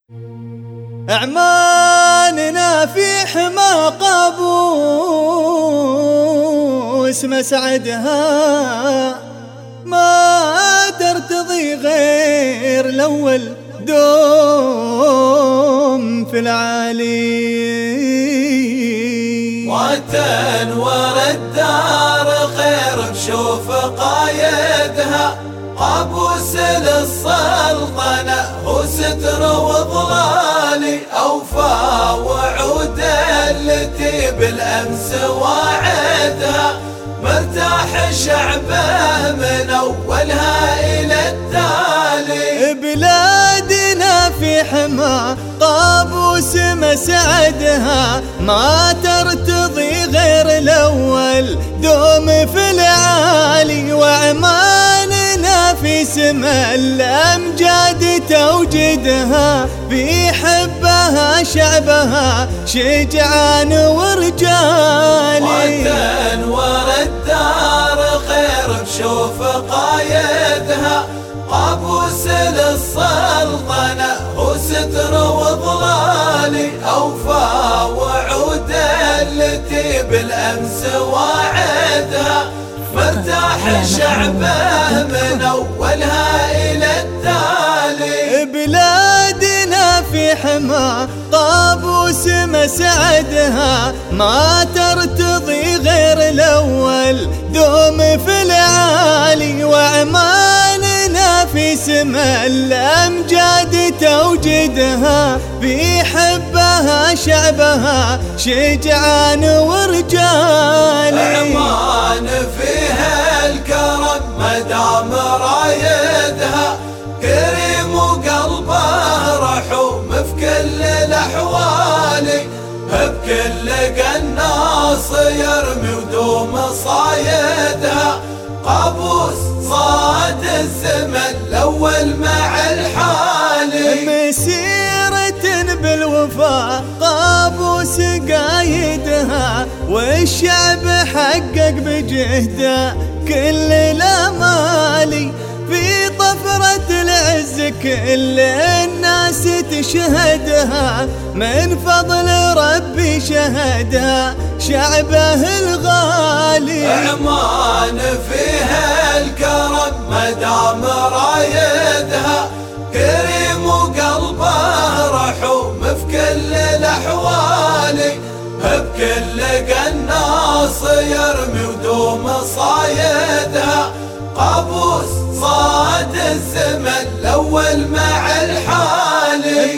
أعمالنا في حمى قابوس مسعدها ما ترتضي غير الأول دوم في العالي. وتنور الدار خير بشوف قايدها قابوس للسلطنة هو ستر وظلالي أوفى وعود التي بالأمس واعدها مرتاح شعبه من أولها إلى التالي. بلادنا في حمى قابوس مسعدها ما ترتضي غير الأول دوم في العالي. وأعمالنا في سما الأمجاد توجدها بيحبها شعبها شجعان ورجالي. وتنور الدار خير بشوف قايدها قابوس للسلطنة هو ستر وظلالي أوفى وعود التي بالأمس واعدها مرتاح شعبه من أولها إلى التالي. بلادنا في حمى قابوس مسعدها ما ترتضي غير الأول دوم في العالي. وأعمالنا في سما الأمجاد توجدها بيحبها شعبها شجعان ورجالي. أعمان فيها الكرم مدام رايدها كريم وقلبه رحوم في كل الأحوال بكل قناص يرمي ودوم صايدها قابوس صاد الزمن الأول مع الحالي. مسيرة بالوفاء قابوس قايدها والشعب حقق بجهده كل الأمالي. في طفرة العز كل الناس تشهدها من فضل ربي شهدها شعبه الغالي. أعمان فيها الكرم مدام رايدها كريم وقلبه رحوم في كل الأحوال بكل قناص يرمي ودوم صايدها قابوس صاد الزمن الأول مع الحالي.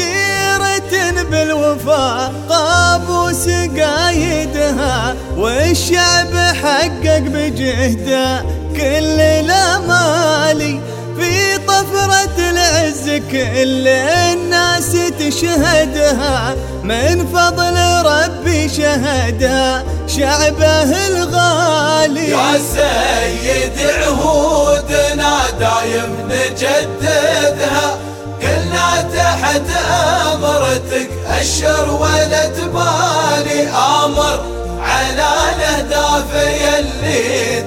مسيرة بالوفاء قابوس قايدها والشعب حقق بجهده كل الأمالي. في طفرة العز كل الناس تشهدها من فضل ربي شهدها شعبه الغالي. يا سيد عهودنا دايم نجددها كلنا تحت أمرتك أشر ولا تبالي آمر على الأهداف يلي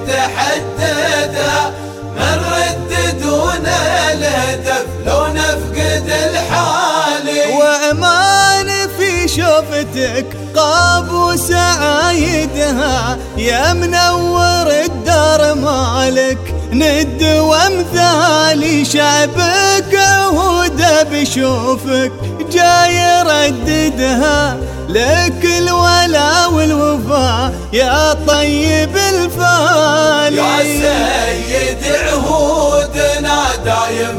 تحددها من رد دون الهدف لو نفقد الحالي. وأمان في شوفتك قابوس عايدها يا منور الدار مالك ند وامثالي. شعبك عهوده بشوفك جاي يرددها لك الولا والوفاء يا طيب الفالي. يا سيد عهودنا دايم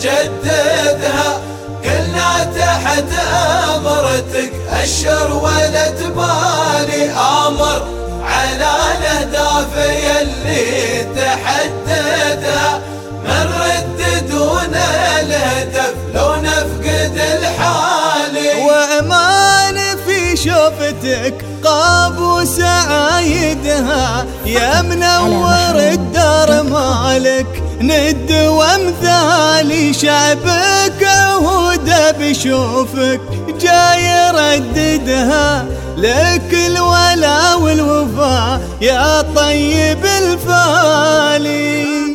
نجددها كلنا تحت أمرتك أشر ولا تبالي آمر على الأهداف يلي تحددها من رد دون الهدف لو نفقد الحالي. وأمان في شوفتك قابوس عايدها يا منور الدار مالك ند وامثالي. شعبك عهوده بشوفك جاي يرددها لك الولا والوفاء يا طيب الفالي.